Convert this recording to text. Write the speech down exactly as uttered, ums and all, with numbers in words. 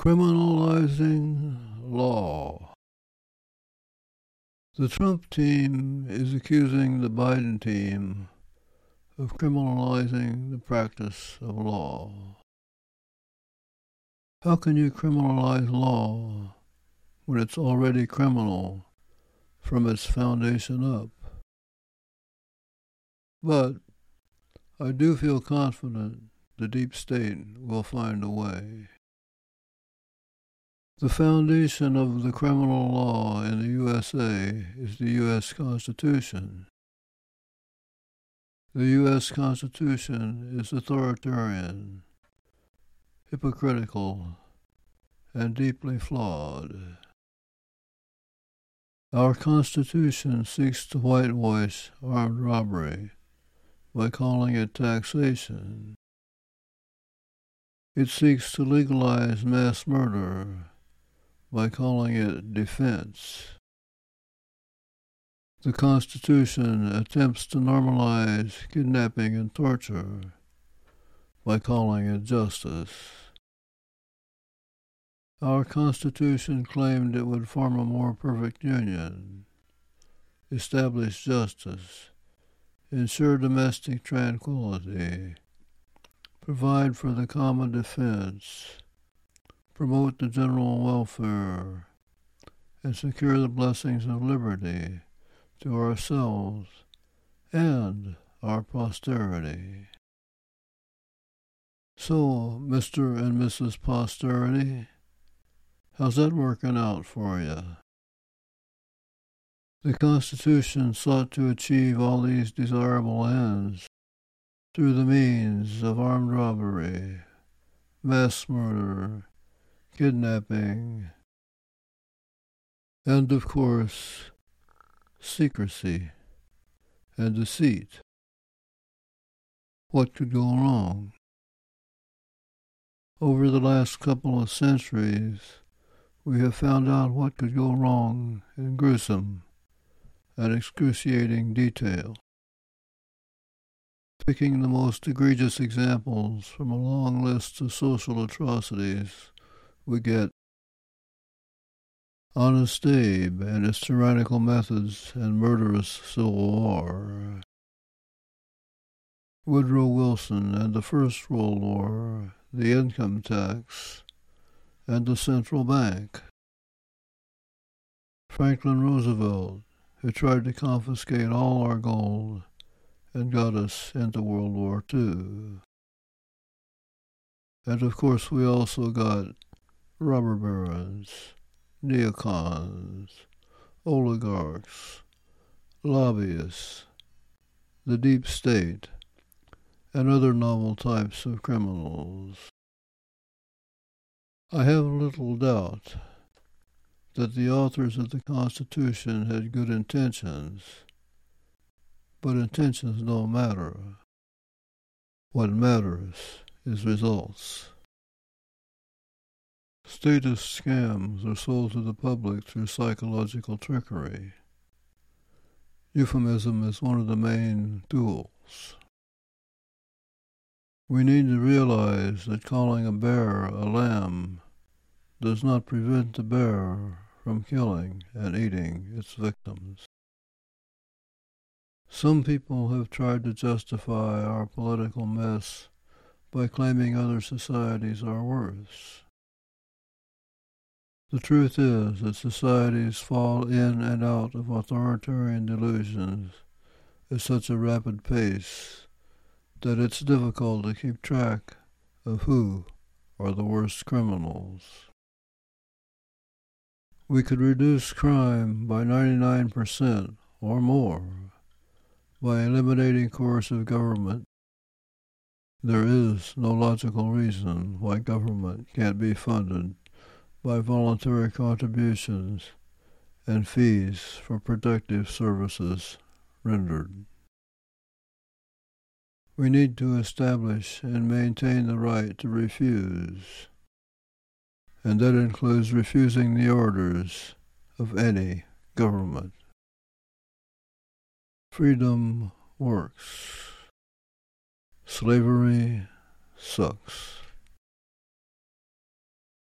Criminalizing law. The Trump team is accusing the Biden team of criminalizing the practice of law. How can you criminalize law when it's already criminal from its foundation up? But I do feel confident the deep state will find a way. The foundation of the criminal law in the U S A is the U S Constitution. The U S Constitution is authoritarian, hypocritical, and deeply flawed. Our Constitution seeks to whitewash armed robbery by calling it taxation. It seeks to legalize mass murder by calling it defense. The Constitution attempts to normalize kidnapping and torture by calling it justice. Our Constitution claimed it would form a more perfect union, establish justice, ensure domestic tranquility, provide for the common defense, promote the general welfare, and secure the blessings of liberty to ourselves and our posterity. So, Mister and Missus Posterity, how's that working out for you? The Constitution sought to achieve all these desirable ends through the means of armed robbery, mass murder, kidnapping, and, of course, secrecy and deceit. What could go wrong? Over the last couple of centuries, we have found out what could go wrong in gruesome and excruciating detail. Picking the most egregious examples from a long list of social atrocities, we get Honest Abe and his tyrannical methods and murderous Civil War, Woodrow Wilson and the First World War, the income tax, and the central bank, Franklin Roosevelt, who tried to confiscate all our gold and got us into World War Two. And of course we also got robber barons, neocons, oligarchs, lobbyists, the deep state, and other novel types of criminals. I have little doubt that the authors of the Constitution had good intentions, but intentions don't matter. What matters is results. Status scams are sold to the public through psychological trickery. Euphemism is one of the main tools. We need to realize that calling a bear a lamb does not prevent the bear from killing and eating its victims. Some people have tried to justify our political mess by claiming other societies are worse. The truth is that societies fall in and out of authoritarian delusions at such a rapid pace that it's difficult to keep track of who are the worst criminals. We could reduce crime by ninety-nine percent or more by eliminating coercive government. There is no logical reason why government can't be funded by voluntary contributions and fees for productive services rendered. We need to establish and maintain the right to refuse, and that includes refusing the orders of any government. Freedom works. Slavery sucks.